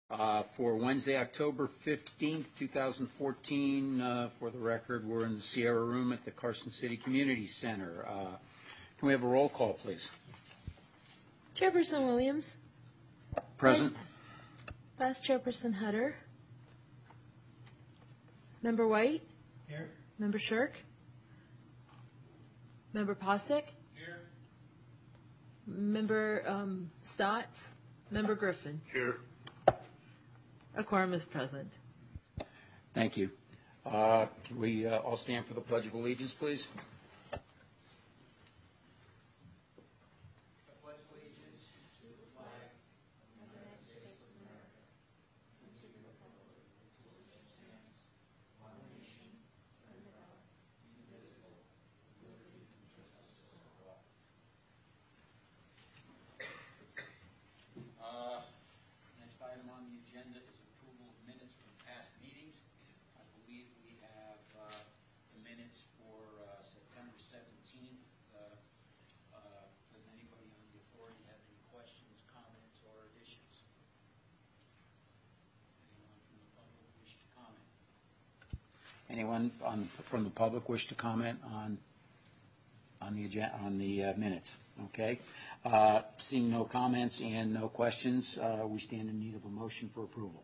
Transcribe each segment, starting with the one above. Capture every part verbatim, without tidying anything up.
Uh, for Wednesday, October fifteenth, two thousand fourteen, uh, for the record, we're in the Sierra Room at the Carson City Community Center. Uh, can we have a roll call, please? Chairperson Williams. Present. Vice, Vice Chairperson Hutter. Member White. Here. Member Shirk. Member Postic. Here. Member um, Stotts. Member Griffin. Here. A quorum is present. Thank you. Uh, can we uh, all stand for the Pledge of Allegiance, please? I pledge allegiance to the flag of the United States of America and to the republic for which it stands, one nation, under God, indivisible, with liberty and justice for all. Uh, next item on the agenda is approval of minutes from past meetings. I believe we have uh, the minutes for uh, September seventeenth. Uh, uh, does anybody on the authority have any questions, comments, or additions? Anyone from the public wish to comment? Anyone on, from the public wish to comment on on the agenda, on the uh, minutes? Okay. Uh, seeing no comments and no questions, uh, we stand in need of a motion for approval.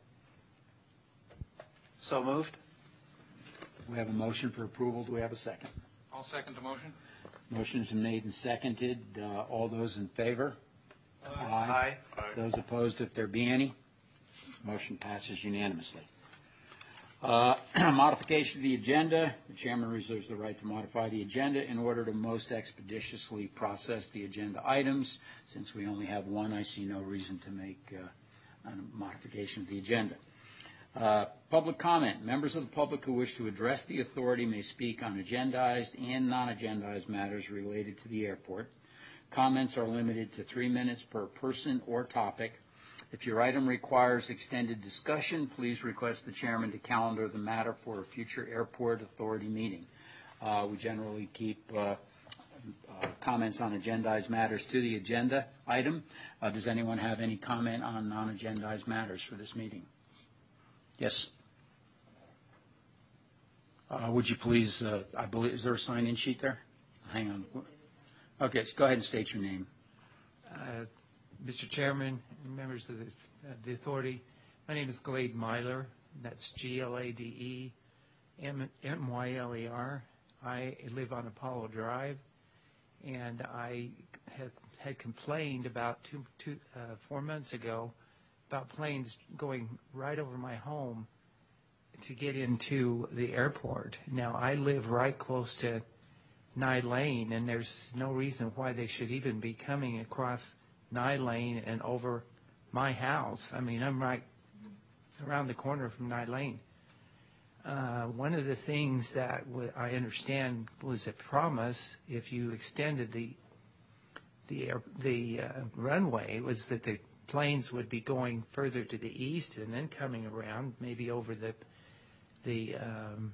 So moved. We have a motion for approval. Do we have a second? I'll second the motion. Motion's been made and seconded. Uh, all those in favor? Aye. Aye. Aye. Those opposed, if there be any? Motion passes unanimously. Uh, modification of the agenda. The chairman reserves the right to modify the agenda in order to most expeditiously process the agenda items. Since we only have one, I see no reason to make uh, a modification of the agenda. Uh, public comment. Members of the public who wish to address the authority may speak on agendized and non-agendized matters related to the airport. Comments are limited to three minutes per person or topic. If your item requires extended discussion, please request the chairman to calendar the matter for a future airport authority meeting. Uh, we generally keep uh, uh, comments on agendized matters to the agenda item. Uh, does anyone have any comment on non-agendized matters for this meeting? Yes. Uh, would you please, uh, I believe, is there a sign-in sheet there? Hang on. Okay, so go ahead and state your name. Uh, Mister Chairman, and members of the, uh, the authority, my name is Glade Myler. That's G L A D E M Y L E R. I live on Apollo Drive, and I had, had complained about two, two, uh, four months ago about planes going right over my home to get into the airport. Now, I live right close to Nye Lane, and there's no reason why they should even be coming across Nye Lane and over my house. I mean, I'm right around the corner from Nye Lane. Uh, one of the things that w- I understand was a promise if you extended the the air, the uh, runway was that the planes would be going further to the east and then coming around maybe over the the um,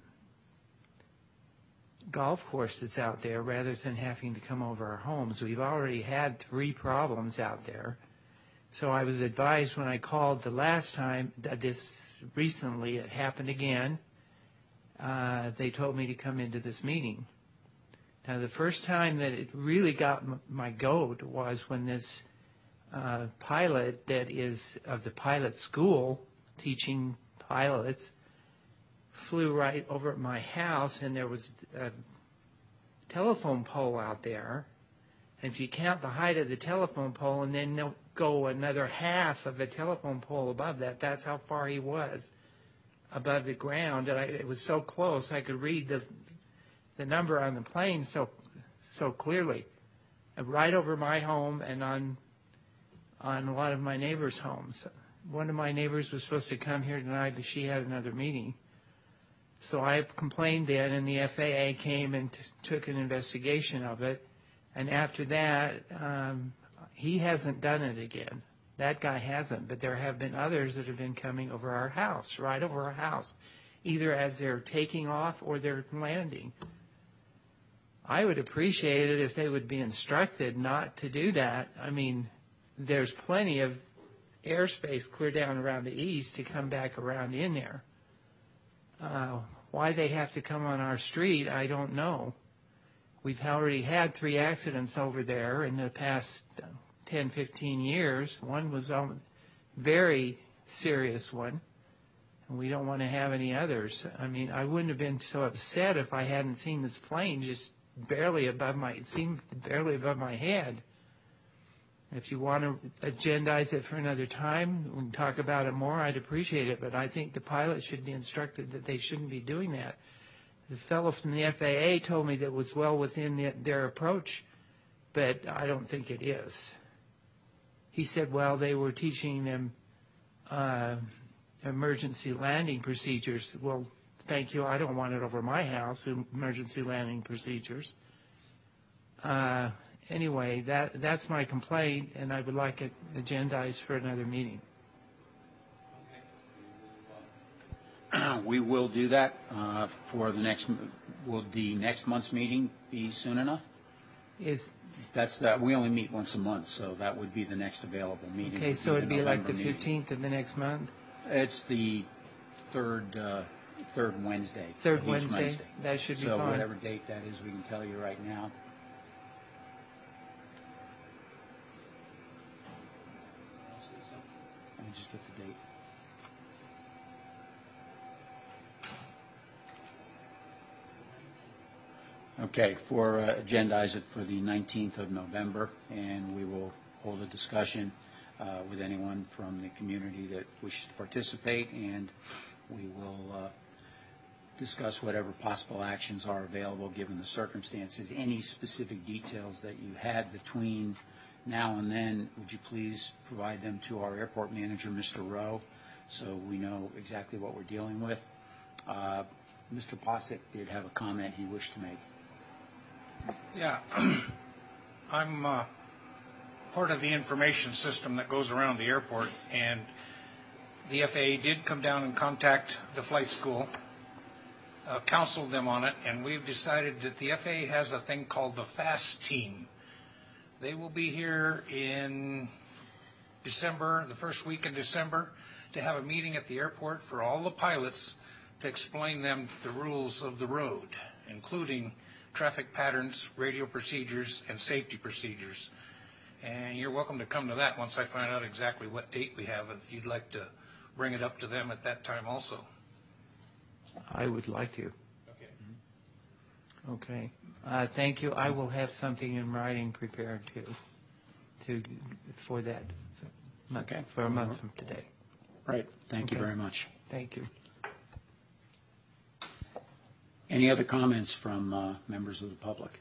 golf course that's out there rather than having to come over our homes. We've already had three problems out there. So I was advised when I called the last time that this recently it happened again. Uh, they told me to come into this meeting. Now the first time that it really got m- my goat was when this uh, pilot that is of the pilot school teaching pilots flew right over at my house, and there was a telephone pole out there. And if you count the height of the telephone pole and then go another half of a telephone pole above that, that's how far he was above the ground. And I, it was so close I could read the the number on the plane so so clearly, right over my home and on on a lot of my neighbors' homes. One of my neighbors was supposed to come here tonight, but she had another meeting. So I complained then, and the F A A came and t- took an investigation of it. And after that, um, he hasn't done it again. That guy hasn't, but there have been others that have been coming over our house, right over our house, either as they're taking off or they're landing. I would appreciate it if they would be instructed not to do that. I mean, there's plenty of airspace clear down around the east to come back around in there. Uh, why they have to come on our street, I don't know. We've already had three accidents over there in the past ten, fifteen years. One was a very serious one, and we don't want to have any others. I mean, I wouldn't have been so upset if I hadn't seen this plane just barely above my, it seemed barely above my head. If you want to agendize it for another time, we can talk about it more, I'd appreciate it, but I think the pilot should be instructed that they shouldn't be doing that. The fellow from the F A A told me that it was well within the, their approach, but I don't think it is. He said, well, they were teaching them uh, emergency landing procedures. Well, thank you, I don't want it over my house, emergency landing procedures. Uh, Anyway, that that's my complaint, and I would like it agendized for another meeting. We will do that uh, for the next. Will the next month's meeting be soon enough? Is That's that. We only meet once a month, so that would be the next available meeting. okay, would so the it'd be like November the meeting. fifteenth of the next month. It's the third uh, third Wednesday. Third of each Wednesday? That should be so fine. whatever date that is, we can tell you right now. Let me just get the date. Okay, for uh, agendize it for the nineteenth of November, and we will hold a discussion uh, with anyone from the community that wishes to participate, and we will uh, discuss whatever possible actions are available given the circumstances. Any specific details that you had between now and then, would you please provide them to our airport manager, Mister Rowe, so we know exactly what we're dealing with. Uh, Mister Posick did have a comment he wished to make. Yeah, I'm uh, part of the information system that goes around the airport, and the F A A did come down and contact the flight school, uh, counseled them on it, and we've decided that the F A A has a thing called the FAST team. They will be here in December, the first week in December, to have a meeting at the airport for all the pilots to explain them the rules of the road, including traffic patterns, radio procedures, and safety procedures. And you're welcome to come to that once I find out exactly what date we have, if you'd like to bring it up to them at that time also. I would like to. Okay. Okay. Uh, thank you. I will have something in writing prepared too, to for that. Month, Okay. For a month from today. Right. Thank you Okay. very much. Thank you. Any other comments from uh, members of the public?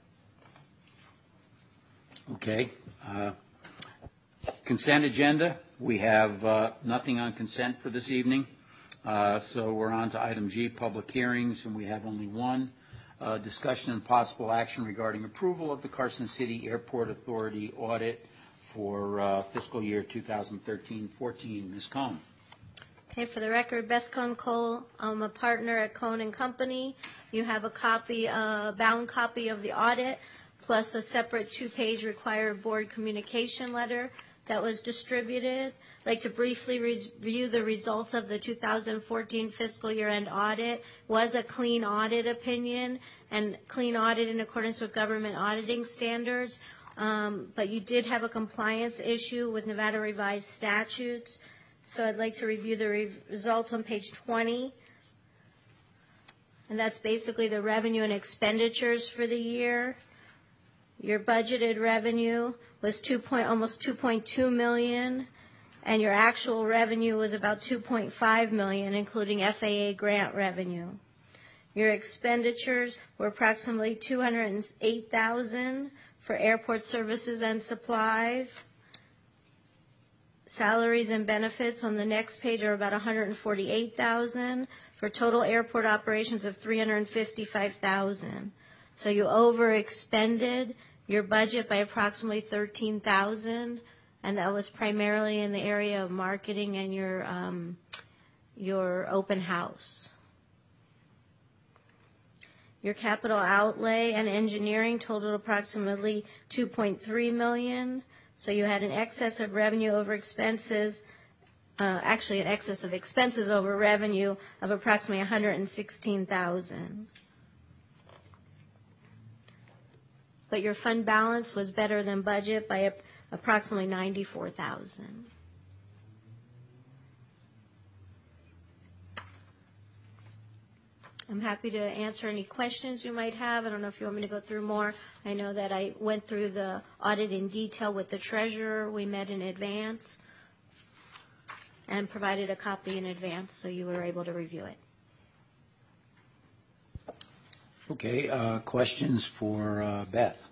Okay. Uh, consent agenda. We have uh, nothing on consent for this evening. Uh, so we're on to item G, public hearings, and we have only one. Uh, discussion and possible action regarding approval of the Carson City Airport Authority audit for uh, fiscal year two thousand thirteen fourteen. Miz Cohn. Okay, for the record, Beth Cohn Cole, I'm a partner at Cohn and Company. You have a copy, a bound copy of the audit, plus a separate two-page required board communication letter that was distributed. I'd like to briefly review the results of the two thousand fourteen fiscal year-end audit. It was a clean audit opinion and clean audit in accordance with government auditing standards, um, but you did have a compliance issue with Nevada revised statutes. So I'd like to review the re- results on page twenty. And that's basically the revenue and expenditures for the year. Your budgeted revenue was two point, almost two point two million dollars, and your actual revenue was about two point five million dollars, including F A A grant revenue. Your expenditures were approximately two hundred eight thousand dollars for airport services and supplies. Salaries and benefits on the next page are about one hundred forty-eight thousand dollars for total airport operations of three hundred fifty-five thousand dollars. So you overexpended your budget by approximately thirteen thousand dollars, and that was primarily in the area of marketing and your um, your open house. Your capital outlay and engineering totaled approximately two point three million dollars. So you had an excess of revenue over expenses uh, actually an excess of expenses over revenue of approximately one hundred sixteen thousand dollars. But your fund balance was better than budget by approximately ninety-four thousand dollars. I'm happy to answer any questions you might have. I don't know if you want me to go through more. I know that I went through the audit in detail with the treasurer. We met in advance and provided a copy in advance, so you were able to review it. Okay, uh, questions for uh, Beth?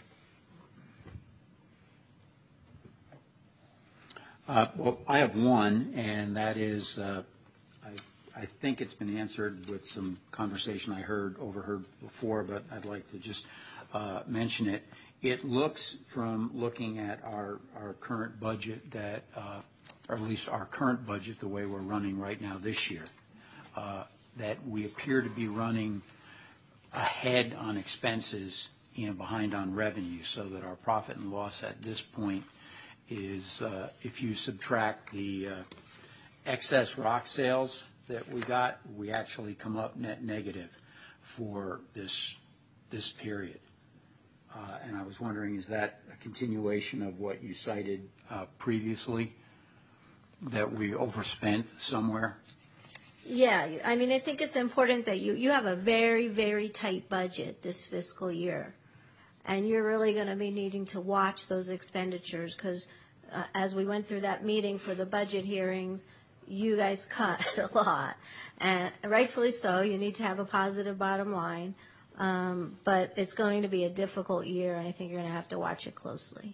Uh, well, I have one, and that is, uh, I, I think it's been answered with some conversation I heard, overheard before, but I'd like to just uh, mention it. It looks, from looking at our, our current budget, that, uh, or at least our current budget, the way we're running right now this year, uh, that we appear to be running ahead on expenses and behind on revenue, so that our profit and loss at this point is, uh, if you subtract the uh, excess rock sales that we got, we actually come up net negative for this this period. Uh, and I was wondering, is that a continuation of what you cited uh, previously, that we overspent somewhere? Yeah, I mean, I think it's important that you, you have a very, very tight budget this fiscal year. And you're really going to be needing to watch those expenditures because uh, as we went through that meeting for the budget hearings, you guys cut a lot. And rightfully so, you need to have a positive bottom line. Um, but it's going to be a difficult year, and I think you're going to have to watch it closely.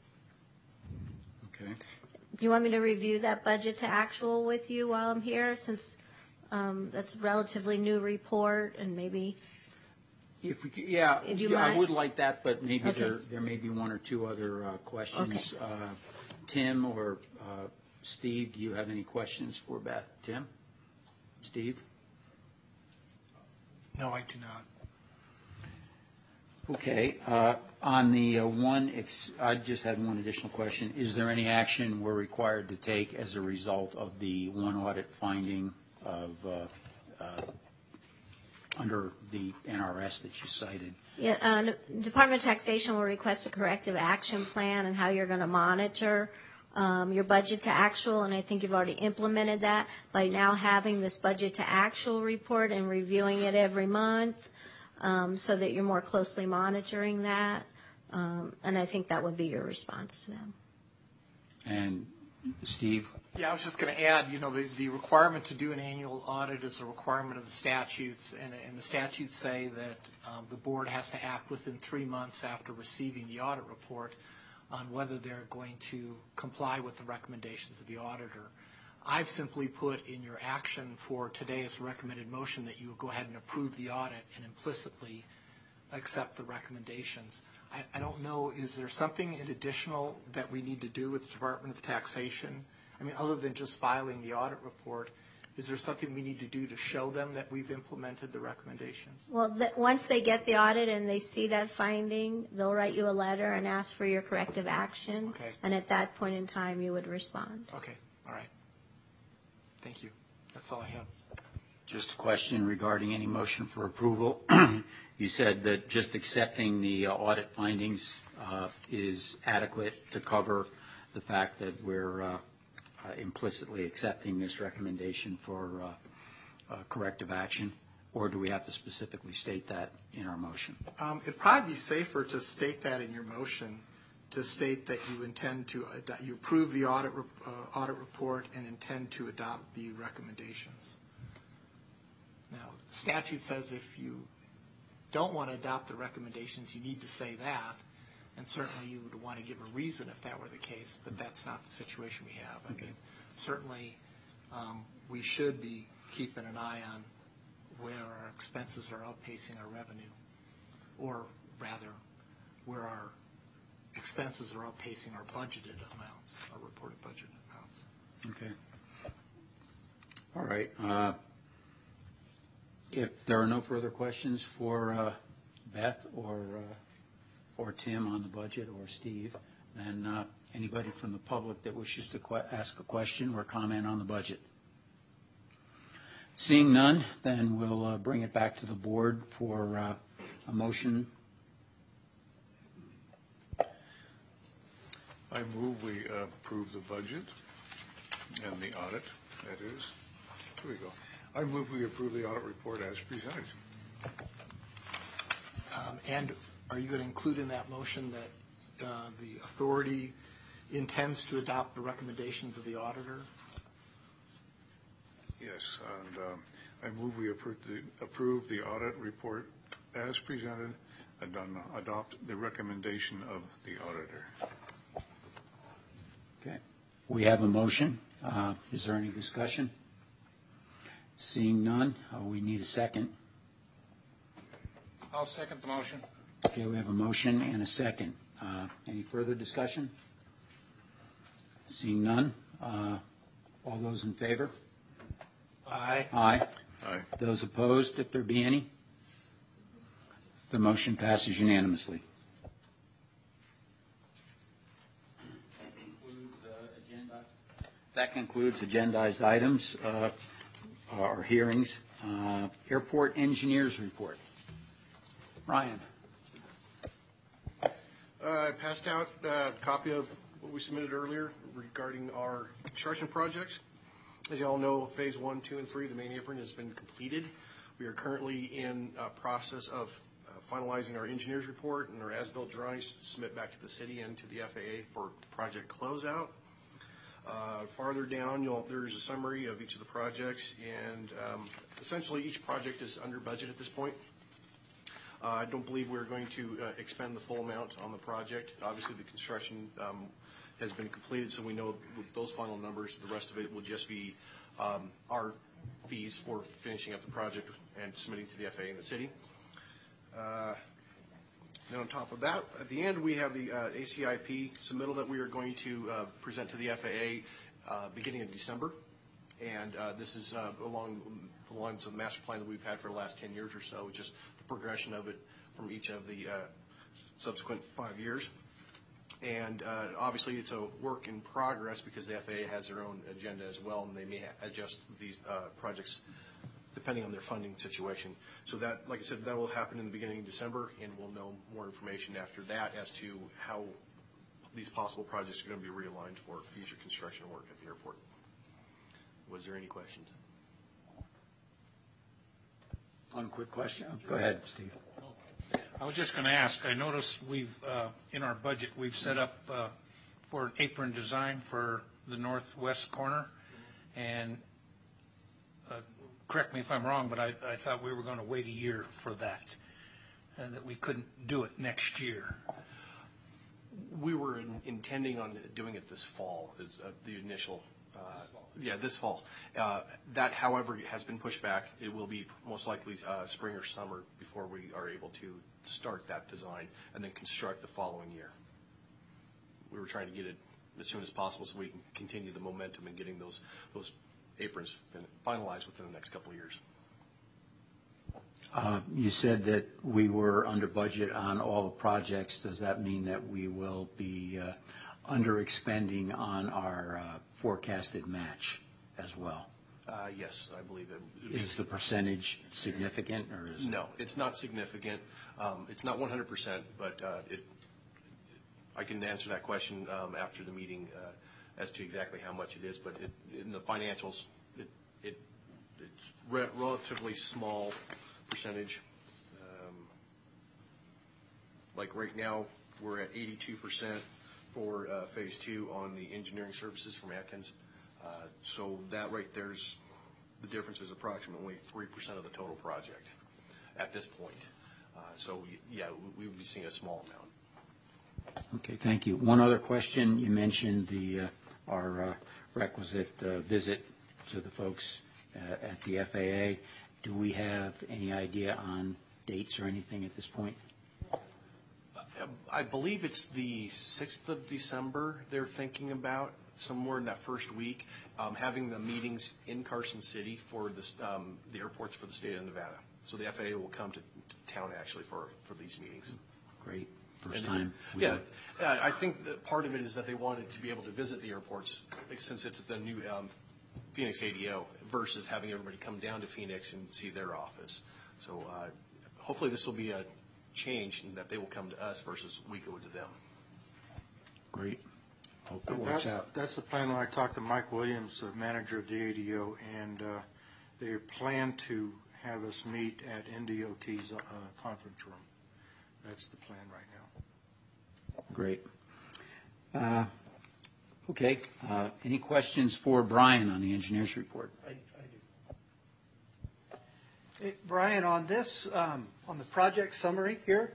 Okay. Do you want me to review that budget to actual with you while I'm here, since um, that's a relatively new report, and maybe... If we could, yeah, Do you yeah, I mind? would like that, but maybe Okay. there there may be one or two other uh, questions. Okay. Uh, Tim or uh, Steve, do you have any questions for Beth? Tim? Steve? No, I do not. Okay. Uh, on the uh, one, ex- I just had one additional question. Is there any action we're required to take as a result of the one audit finding of uh, uh, under the N R S that you cited? Yeah, uh, Department of Taxation will request a corrective action plan and how you're going to monitor um, your budget to actual, and I think you've already implemented that by now having this budget to actual report and reviewing it every month um, so that you're more closely monitoring that, um, and I think that would be your response to them. And Steve? Yeah, I was just going to add, you know, the, the requirement to do an annual audit is a requirement of the statutes, and, and the statutes say that um, the board has to act within three months after receiving the audit report on whether they're going to comply with the recommendations of the auditor. I've simply put in your action for today's recommended motion that you go ahead and approve the audit and implicitly accept the recommendations. I, I don't know, is there something in additional that we need to do with the Department of Taxation? I mean, other than just filing the audit report, is there something we need to do to show them that we've implemented the recommendations? Well, th- once they get the audit and they see that finding, they'll write you a letter and ask for your corrective action. Okay. And at that point in time, you would respond. Okay, all right. Thank you. That's all I have. Just a question regarding any motion for approval. You said that just accepting the uh, audit findings uh, is adequate to cover the fact that we're uh, uh, implicitly accepting this recommendation for uh, uh, corrective action, or do we have to specifically state that in our motion? Um, it'd probably be safer to state that in your motion, to state that you intend to, ad- you approve the audit, re- uh, audit report and intend to adopt the recommendations. Now, the statute says if you don't want to adopt the recommendations, you need to say that, and certainly you would want to give a reason if that were the case, but that's not the situation we have. I mean, certainly um, we should be keeping an eye on where our expenses are outpacing our revenue, or rather, where our expenses are outpacing our budgeted amounts, our reported budget amounts. Okay. All right. Uh, if there are no further questions for uh, Beth or uh, or Tim on the budget or Steve, then uh, Anybody from the public that wishes to que- ask a question or comment on the budget? Seeing none, then we'll uh, bring it back to the board for uh, a motion. I move we uh, approve the budget and the audit, that is. Here we go. I move we approve the audit report as presented. Um, And are you going to include in that motion that uh, the authority intends to adopt the recommendations of the auditor? Yes, and um, I move we approve the, approve the audit report as presented and um, adopt the recommendation of the auditor. Okay. We have a motion. Uh, Is there any discussion? Seeing none, uh, we need a second. I'll second the motion. Okay, we have a motion and a second. Uh, Any further discussion? Seeing none, uh, all those in favor? Aye. Aye. Aye. Those opposed, if there be any? The motion passes unanimously. That concludes agendized items uh, or hearings. Uh, Airport engineers report. Ryan. Uh, I passed out uh, a copy of what we submitted earlier regarding our construction projects. As you all know, phase one, two, and three, the main apron has been completed. We are currently in a process of uh, finalizing our engineers report and our as-built drawings to submit back to the city and to the F A A for project closeout. Uh, farther down, you'll, there's a summary of each of the projects, and um, essentially each project is under budget at this point. Uh, I don't believe we're going to uh, expend the full amount on the project. Obviously, the construction um, has been completed, so we know with those final numbers, the rest of it will just be um, our fees for finishing up the project and submitting to the F A A and the city. Uh, Then on top of that, at the end, we have the uh, A C I P submittal that we are going to uh, present to the F A A uh, beginning of December. And uh, this is uh, along the lines of the master plan that we've had for the last ten years or so, just the progression of it from each of the uh, subsequent five years. And uh, obviously, it's a work in progress because the F A A has their own agenda as well, and they may adjust these uh, projects depending on their funding situation. So that, like I said, that will happen in the beginning of December, and we'll know more information after that as to how these possible projects are going to be realigned for future construction work at the airport. Was there any questions? One quick question. Go ahead, Steve. I was just going to ask, I noticed we've, uh, in our budget, we've set up uh, for an apron design for the northwest corner, and uh, correct me if I'm wrong, but I, I thought we were going to wait a year for that, and that we couldn't do it next year. We were in, intending on doing it this fall, is uh, the initial, uh, yeah, this fall. Uh, that, however, has been pushed back. It will be most likely uh, spring or summer before we are able to start that design and then construct the following year. We were trying to get it as soon as possible so we can continue the momentum in getting those those aprons fin- finalized within the next couple of years. Uh, You said that we were under budget on all the projects. Does that mean that we will be uh, under expending on our uh, forecasted match as well? Uh, yes, I believe it. Is the percentage significant, or is it? No, it's not significant. Um, It's not one hundred percent, but uh, it, I can answer that question um, after the meeting uh, as to exactly how much it is, but it, in the financials, it, it it's re- relatively small percentage. Um, Like right now, we're at eighty-two percent for uh, phase two on the engineering services from Atkins. Uh, So that right there's, the difference is approximately three percent of the total project at this point. Uh, So, we- yeah, we would be seeing a small amount. Okay, thank you. One other question. You mentioned the, uh, our uh, requisite uh, visit to the folks uh, at the F A A. Do we have any idea on dates or anything at this point? I believe it's the sixth of December they're thinking about, somewhere in that first week, um, having the meetings in Carson City for this, um, the airports for the state of Nevada. So the F A A will come to, to town actually for, for these meetings. Great. First And- time? we Yeah, were- uh, I think that part of it is that they wanted to be able to visit the airports, like, since it's the new um, Phoenix A D O, versus having everybody come down to Phoenix and see their office. So uh, hopefully this will be a change in that they will come to us versus we go to them. Great. Hope it works That's, out. that's the plan. When I talked to Mike Williams, the manager of the A D O, and uh, they plan to have us meet at N D O T's uh, conference room. That's the plan right now. Great. Uh, Okay, uh, any questions for Brian on the engineer's report? I, I do. Hey, Brian, on this, um, on the project summary here,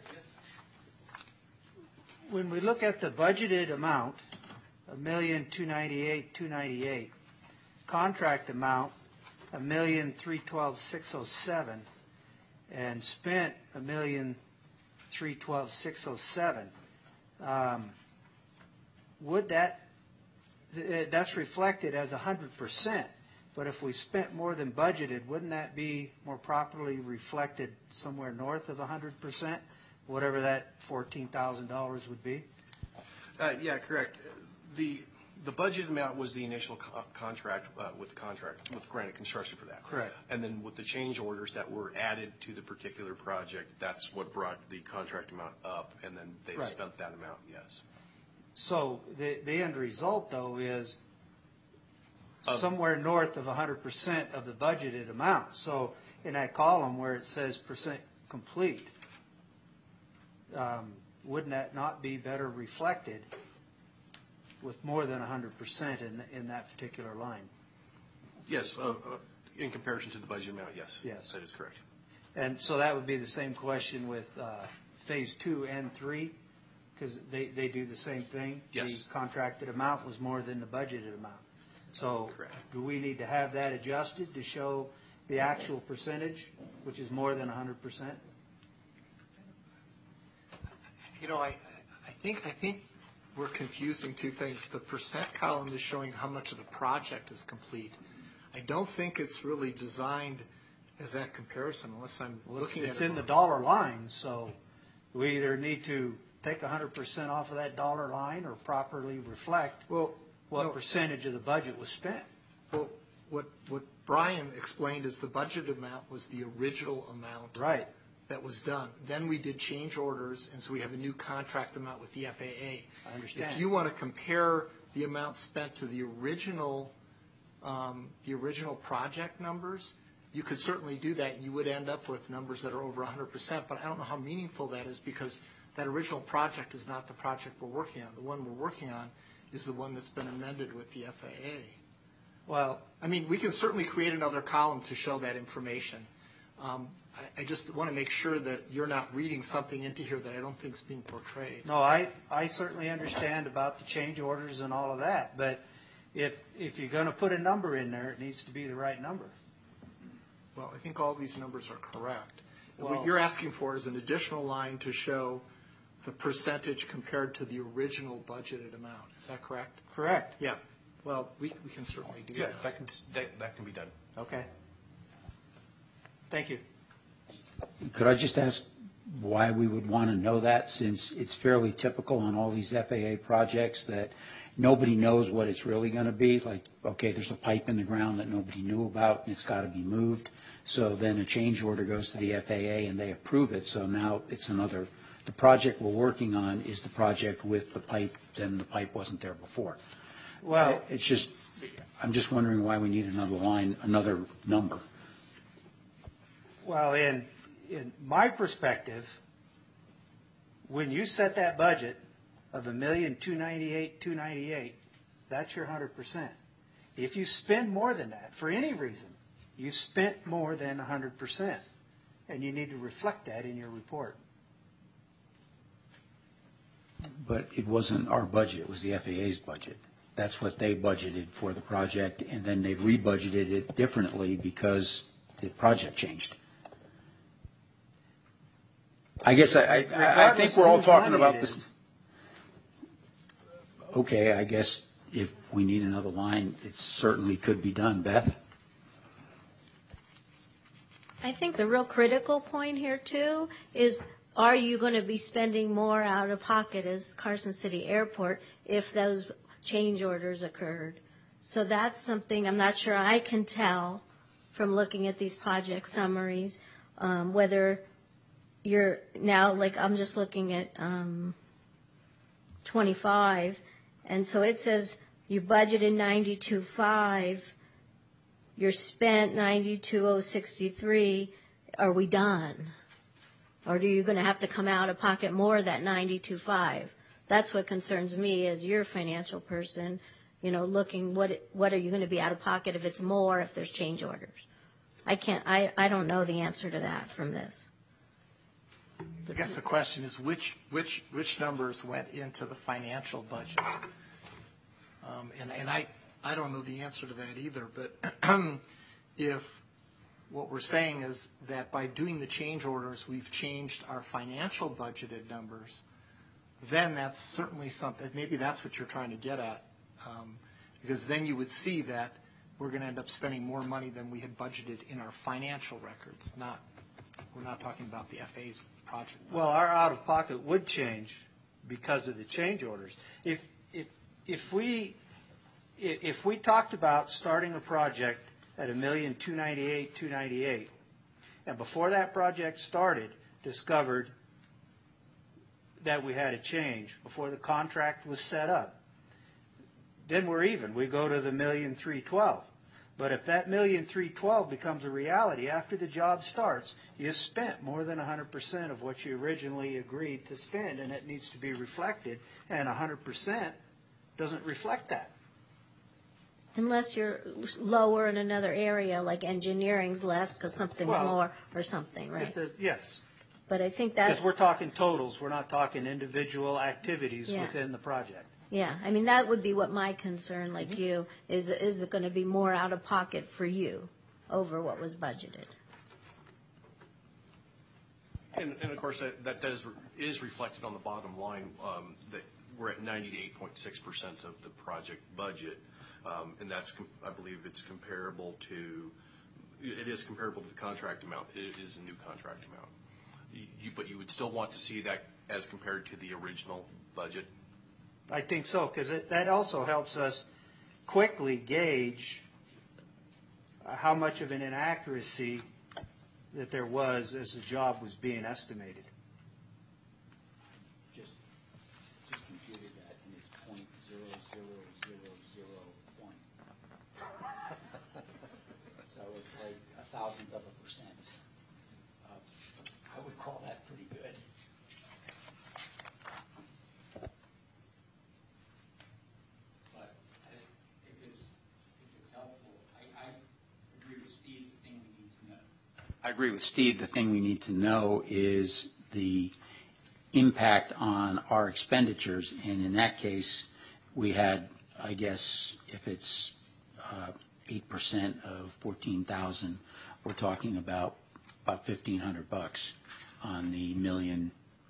when we look at the budgeted amount, a million two ninety-eight, two ninety-eight, contract amount, a million three twelve, six oh seven, and spent a million three twelve, six oh seven, um, would that that's reflected as one hundred percent. But if we spent more than budgeted, wouldn't that be more properly reflected somewhere north of one hundred percent, whatever that fourteen thousand dollars would be? Uh, yeah, correct. The the budget amount was the initial co- contract uh, with the contract with Granite Construction for that. Correct. And then with the change orders that were added to the particular project, that's what brought the contract amount up, and then they've Right. spent that amount. Yes. So the, the end result, though, is Of- somewhere north of one hundred percent of the budgeted amount. So in that column where it says percent complete, um, wouldn't that not be better reflected with more than one hundred percent in, in that particular line? Yes. Uh, uh, in comparison to the budget amount, yes. Yes. That is correct. And so that would be the same question with uh, phase two and three, because they, they do the same thing? Yes. The contracted amount was more than the budgeted amount. So Correct. do we need to have that adjusted to show the actual percentage, which is more than one hundred percent? You know, I, I think, I think we're confusing two things. The percent column is showing how much of the project is complete. I don't think it's really designed as that comparison unless I'm looking at it. It's in the wrong. dollar line, so we either need to take one hundred percent off of that dollar line or properly reflect Well, what no. percentage of the budget was spent. Well, what, what Brian explained is the budget amount was the original amount. Right. That was done. Then we did change orders, and so we have a new contract amount with the F A A. I understand. If you want to compare the amount spent to the original, um, the original project numbers, you could certainly do that, and you would end up with numbers that are over one hundred percent, but I don't know how meaningful that is because that original project is not the project we're working on. The one we're working on is the one that's been amended with the F A A. Well, I mean, we can certainly create another column to show that information. Um, I, I just want to make sure that you're not reading something into here that I don't think is being portrayed. no, I, I certainly understand about the change orders and all of that, but if, if you're going to put a number in there, it needs to be the right number. Well, I think all these numbers are correct. And Well- what you're asking for is an additional line to show the percentage compared to the original budgeted amount. Is that correct? Correct. Yeah. Well, we, we can certainly do Yeah, that. that can that, that can be done. Okay. Thank you. Could I just ask why we would want to know that, since it's fairly typical on all these F A A projects that nobody knows what it's really going to be? Like, okay, there's a pipe in the ground that nobody knew about, and it's got to be moved. So then a change order goes to the F A A, and they approve it. So now it's another, the project we're working on is the project with the pipe, then the pipe wasn't there before. Well, It's just, I'm just wondering why we need another line, another number. well, in, in my perspective, when you set that budget of a million two ninety-eight, two ninety-eight, that's your hundred percent. If you spend more than that, for any reason, you spent more than a hundred percent, and you need to reflect that in your report. But it wasn't our budget, it was the F A A's budget. That's what they budgeted for the project, and then they rebudgeted it differently because the project changed. I guess I, I, I think we're all talking about this. Okay, I guess if we need another line, it certainly could be done. Beth? I think the real critical point here too is are you going to be spending more out of pocket as Carson City Airport if those change orders occurred? So that's something I'm not sure I can tell from looking at these project summaries, um, whether you're now, like I'm just looking at um, twenty-five, and so it says you budgeted ninety-two point five, you're spent ninety-two thousand sixty-three. Are we done? Or are you going to have to come out of pocket more of that ninety-two point five? That's what concerns me as your financial person, you know, looking what what are you going to be out of pocket if it's more, if there's change orders. I can't, I, I don't know the answer to that from this. I guess the question is which which which numbers went into the financial budget? Um, and and I, I don't know the answer to that either, but if what we're saying is that by doing the change orders, we've changed our financial budgeted numbers, then that's certainly something, maybe that's what you're trying to get at, um, because then you would see that we're going to end up spending more money than we had budgeted in our financial records. Not, we're not talking about the F A's project budget. Well, our out-of-pocket would change because of the change orders. If if if we if we talked about starting a project at a million two ninety-eight two ninety-eight, and before that project started, discovered that we had a change before the contract was set up, then we're even. We go to the million three twelve. But if that million three twelve becomes a reality after the job starts, you spent more than one hundred percent of what you originally agreed to spend, and it needs to be reflected, and one hundred percent doesn't reflect that. Unless you're lower in another area, like engineering's less because something's Well, more or something, It right? does- Yes, But I think that's, because we're talking totals, we're not talking individual activities Yeah. within the project. yeah, I mean, that would be what my concern, like you, is, is it going to be more out of pocket for you over what was budgeted? And, and of course, that, that does, is reflected on the bottom line, um, that we're at ninety-eight point six percent of the project budget. Um, and that's, com- I believe it's comparable to, it is comparable to the contract amount. It is a new contract amount. You, you, but you would still want to see that as compared to the original budget. I think so, because that also helps us quickly gauge uh, how much of an inaccuracy that there was as the job was being estimated. Just, just computed that, and it's point zero zero zero zero one. So it's like a thousandth of a percent. Uh, I would call that pretty good. But I- if it's, if it's helpful, I, I agree with Steve, the thing we need to know. I agree with Steve, the thing we need to know is the impact on our expenditures, and in that case, we had, I guess, if it's uh, eight percent of fourteen thousand, we're talking about about fifteen hundred bucks on the million,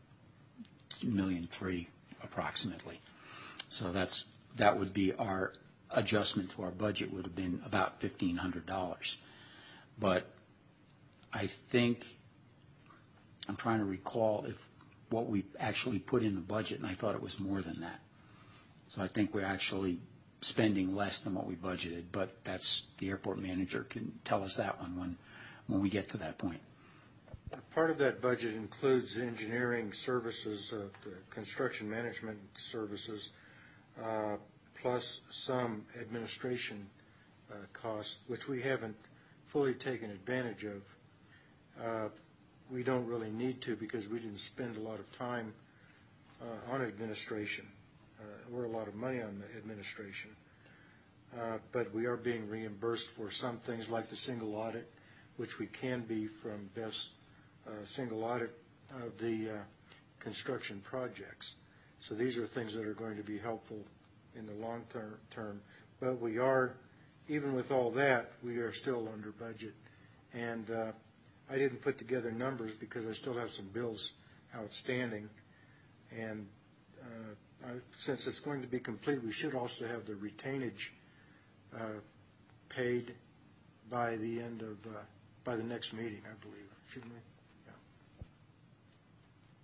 million three approximately. So that's, that would be our adjustment to our budget would have been about fifteen hundred dollars. But I think, I'm trying to recall if what we actually put in the budget, and I thought it was more than that. So I think we're actually spending less than what we budgeted, but that's, the airport manager can tell us that one when, when we get to that point. Part of that budget includes engineering services, uh, the construction management services, uh, plus some administration uh, costs, which we haven't fully taken advantage of. Uh, we don't really need to because we didn't spend a lot of time uh, on administration uh, or a lot of money on the administration. Uh, but we are being reimbursed for some things like the single audit, which we can be from best uh, single audit of the uh, construction projects. So these are things that are going to be helpful in the long ter- term. But we are, even with all that, we are still under budget. And uh, I didn't put together numbers because I still have some bills outstanding. And uh, I, since it's going to be complete, we should also have the retainage uh, paid by the end of, uh, by the next meeting, I believe, shouldn't we?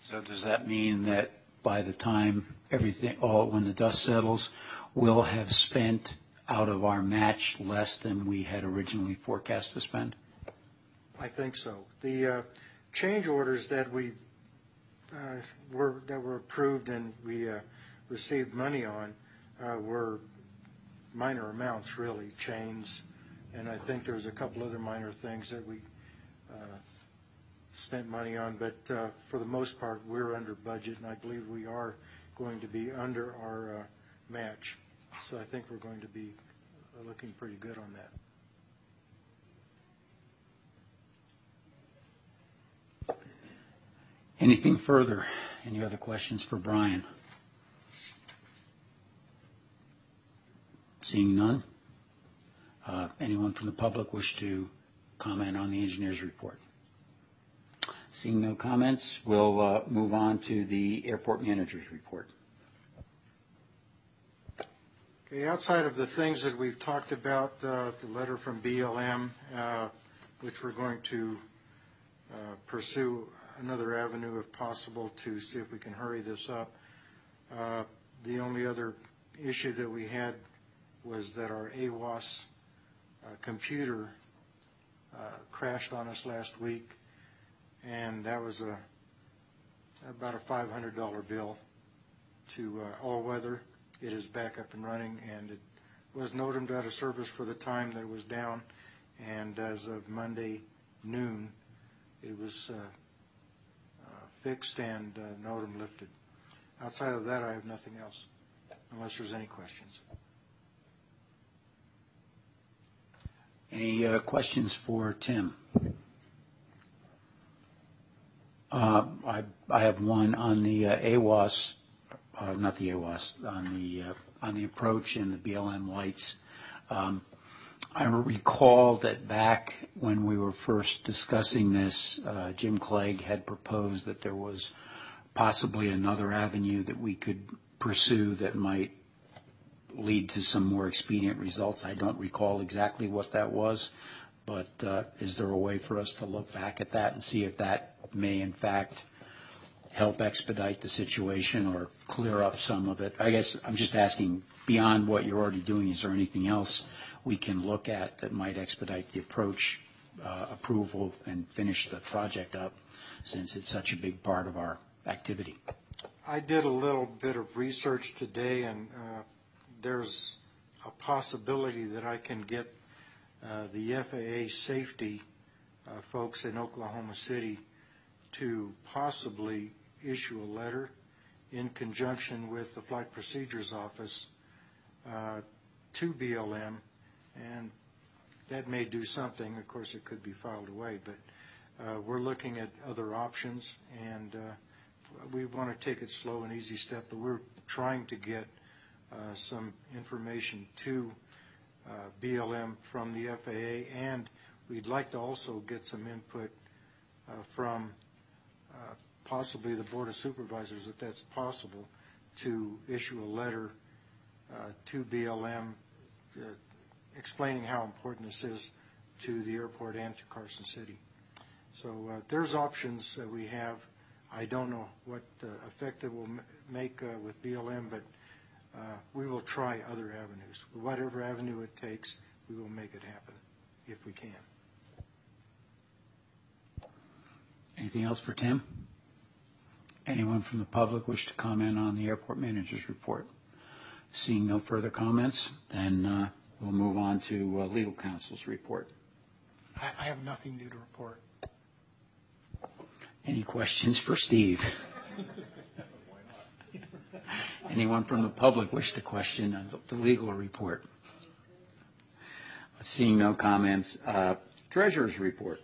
So does that mean that by the time everything, oh, when the dust settles, we'll have spent out of our match less than we had originally forecast to spend? I think so. The uh, change orders that we uh, were that were approved and we uh, received money on uh, were minor amounts, really, chains, and I think there's a couple other minor things that we uh, spent money on, but uh, for the most part, we're under budget, and I believe we are going to be under our uh, match. So I think we're going to be uh, looking pretty good on that. Anything further? Any other questions for Brian? Seeing none, uh, anyone from the public wish to comment on the engineer's report? Seeing no comments, we'll uh, move on to the airport manager's report. Okay, outside of the things that we've talked about, uh, the letter from B L M, uh, which we're going to uh, pursue another avenue if possible to see if we can hurry this up. Uh, the only other issue that we had was that our A W A S uh, computer uh, crashed on us last week, and that was a about a five hundred dollar bill to uh, All Weather. It is back up and running, and it was NOTAM'd out of service for the time that it was down, and as of Monday noon, it was uh, uh, fixed and uh, NOTAM lifted. Outside of that, I have nothing else, unless there's any questions. Any uh, questions for Tim? Uh, I, I have one on the uh, A W A S, uh, not the A W A S, on the uh, on the approach and the B L M lights. Um, I recall that back when we were first discussing this, uh, Jim Clegg had proposed that there was possibly another avenue that we could pursue that might lead to some more expedient results. I don't recall exactly what that was, but uh, is there a way for us to look back at that and see if that may in fact help expedite the situation or clear up some of it? I guess I'm just asking, beyond what you're already doing, is there anything else we can look at that might expedite the approach, uh, approval, and finish the project up, since it's such a big part of our activity? I did a little bit of research today, and uh, there's a possibility that I can get uh, the F A A safety uh, folks in Oklahoma City to possibly issue a letter in conjunction with the Flight Procedures Office uh, to B L M, and that may do something. Of course, it could be filed away, but uh, we're looking at other options, and uh, we want to take it slow and easy step, but we're trying to get uh, some information to uh, B L M from the F A A, and we'd like to also get some input uh, from uh, possibly the Board of Supervisors, if that's possible, to issue a letter uh, to B L M uh, explaining how important this is to the airport and to Carson City. So uh, there's options that we have. I don't know what uh, effect it will m- make uh, with B L M, but uh, we will try other avenues. Whatever avenue it takes, we will make it happen if we can. Anything else for Tim? Anyone from the public wish to comment on the airport manager's report? Seeing no further comments, then uh, we'll move on to uh, legal counsel's report. I, I have nothing new to report. Any questions for Steve? Anyone from the public wish to question uh, the legal report? Seeing no comments, uh, treasurer's report.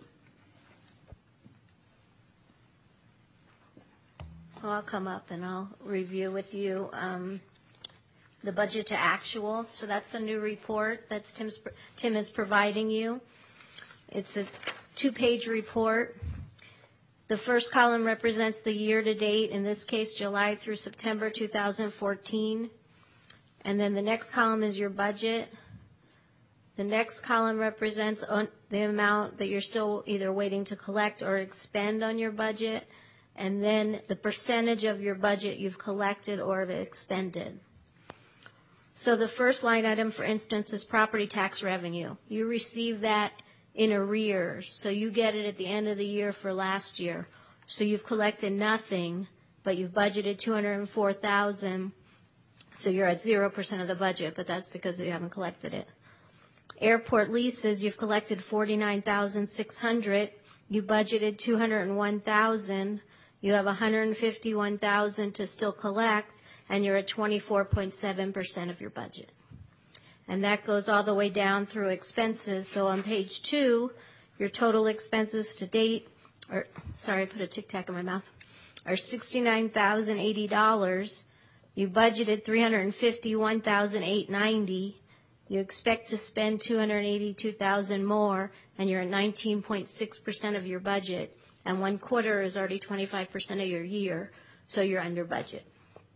So I'll come up and I'll review with you um, the budget to actual. So that's the new report that's Tim's, Tim is providing you. It's a two-page report. The first column represents the year-to-date, in this case July through September two thousand fourteen. And then the next column is your budget. The next column represents on the amount that you're still either waiting to collect or expend on your budget. and then the percentage of your budget you've collected or have expended. So the first line item, for instance, is property tax revenue. You receive that in arrears, so you get it at the end of the year for last year. So you've collected nothing, but you've budgeted two hundred four thousand dollars, so you're at zero percent of the budget, but that's because you haven't collected it. Airport leases, you've collected forty-nine thousand six hundred dollars, you budgeted two hundred one thousand dollars, you have one hundred fifty-one thousand dollars to still collect, and you're at twenty-four point seven percent of your budget. And that goes all the way down through expenses. So on page two, your total expenses to date, or sorry, I put a Tic Tac in my mouth, are sixty-nine thousand eighty dollars. You budgeted three hundred fifty-one thousand eight hundred ninety dollars. You expect to spend two hundred eighty-two thousand dollars more, and you're at nineteen point six percent of your budget. And one quarter is already twenty-five percent of your year, so you're under budget.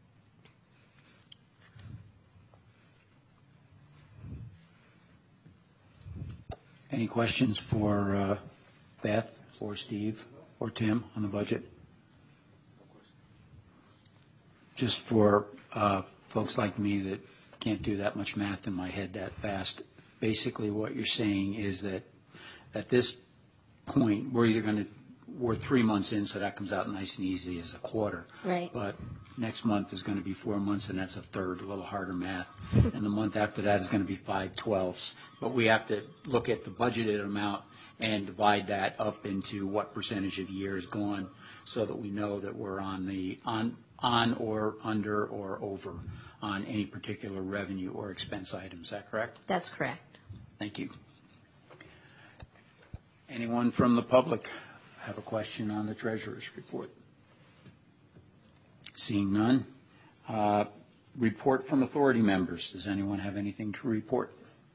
Any questions for uh, Beth or Steve or Tim on the budget? Just for uh, folks like me that can't do that much math in my head that fast, basically what you're saying is that at this point, we're either going to, we're three months in, so that comes out nice and easy as a quarter. Right. But next month is going to be four months, and that's a third, a little harder math. And the month after that is going to be five twelfths. But we have to look at the budgeted amount and divide that up into what percentage of the year is gone, so that we know that we're on the on on or under or over on any particular revenue or expense item. Is that correct? That's correct. Thank you. Anyone from the public have a question on the treasurer's report? Seeing none. Uh, report from authority members. Does anyone have anything to report?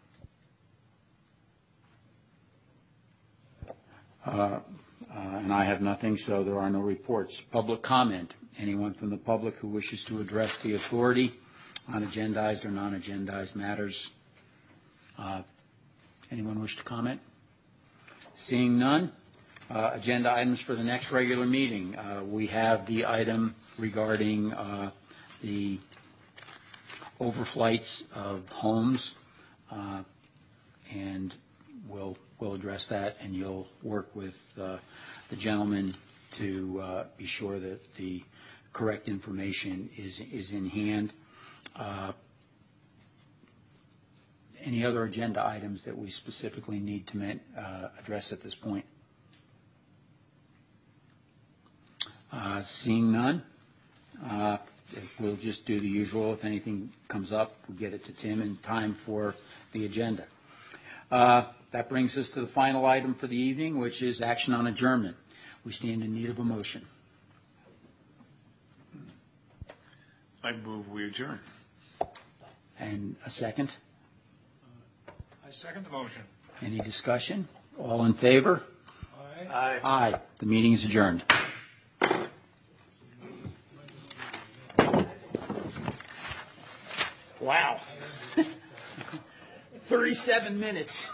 Uh, uh, and I have nothing, so there are no reports. Public comment. Anyone from the public who wishes to address the authority on agendized or non-agendized matters? Uh, anyone wish to comment? Seeing none. Uh, agenda items for the next regular meeting. Uh, we have the item regarding uh, the overflights of homes, uh, and we'll we'll address that, and you'll work with uh, the gentleman to uh, be sure that the correct information is is in hand. Uh, any other agenda items that we specifically need to men, uh, address at this point? Uh, seeing none, uh, we'll just do the usual. If anything comes up, we'll get it to Tim in time for the agenda. Uh, that brings us to the final item for the evening, which is action on adjournment. We stand in need of a motion. I move we adjourn. And a second? I second the motion. Any discussion? All in favor? Aye. Aye. Aye. The meeting is adjourned. Wow. thirty-seven minutes.